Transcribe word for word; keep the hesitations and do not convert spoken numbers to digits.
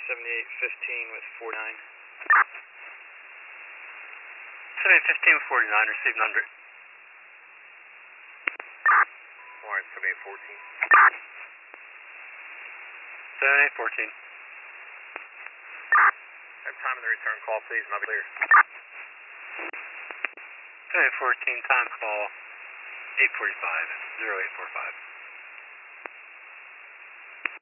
seventy-eight fifteen with forty-nine. seventy-eight fifteen with forty-nine, received one hundred. Warren, seventy-eight fourteen. seventy-eight fourteen. Have time of the return call, please, and I'll be clear. seventy-eight fourteen, time call, eight forty-five, zero eight four five.